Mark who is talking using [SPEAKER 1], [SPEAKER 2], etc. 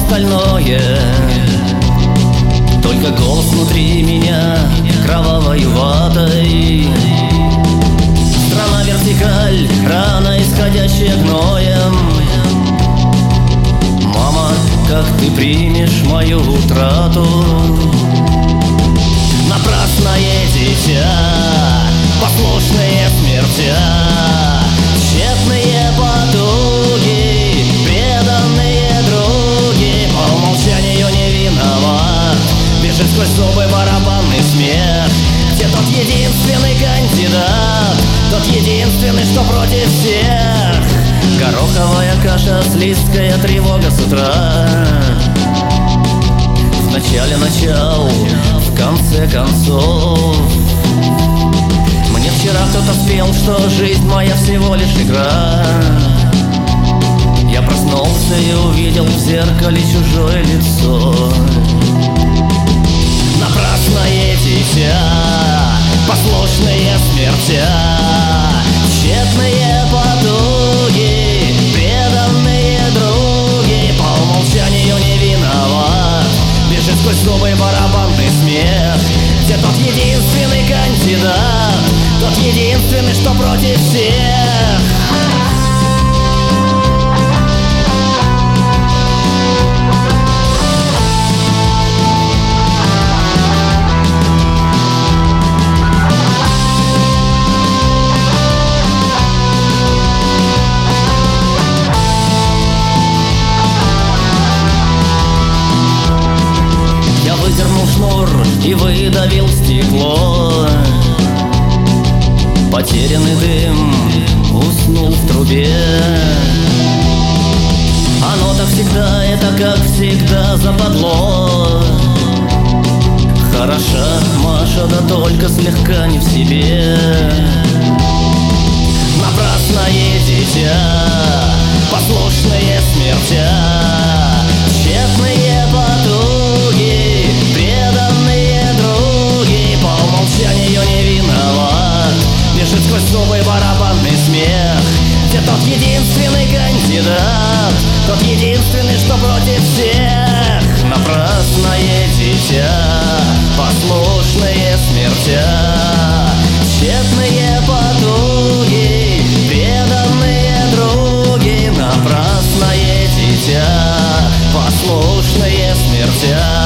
[SPEAKER 1] остальное. Только голос внутри меня кровавой ватой. Страна вертикаль, рана, исходящая гноем. Мама, как ты примешь мою утрату? Напрасное дитя, послушные смертя, тщетные потуги, преданные други. По умолчанию не виноват, бежит сквозь зубы барабанный смех. Где тот единственный кандидат, тот единственный, что против всех? Гороховая каша, слизкая тревога с утра. В начале начал, в конце концов. Мне вчера кто-то спел, что жизнь моя всего лишь игра. Я проснулся и увидел в зеркале чужое лицо. Напрасное дитя, послушные смертя, тщетные потуги, преданные други. По умолчанию не виноват, бежит сквозь зубы барабанный смех. Где тот единственный кандидат, тот единственный, что против всех? Выдернул шнур и выдавил стекло. Потерянный дым уснул в трубе. Оно-то всегда, это как всегда западло. Хороша Маша, да только слегка не в себе. Напрасное дитя, послушные смертя, тщетные потуги, преданные други. По умолчанию не виноват, бежит сквозь зубы барабанный смех. Где тот единственный кандидат, тот единственный, что против всех? Напрасное дитя, послушные смертя, тщетные потуги, преданные други. Напрасное дитя, послушные смертя.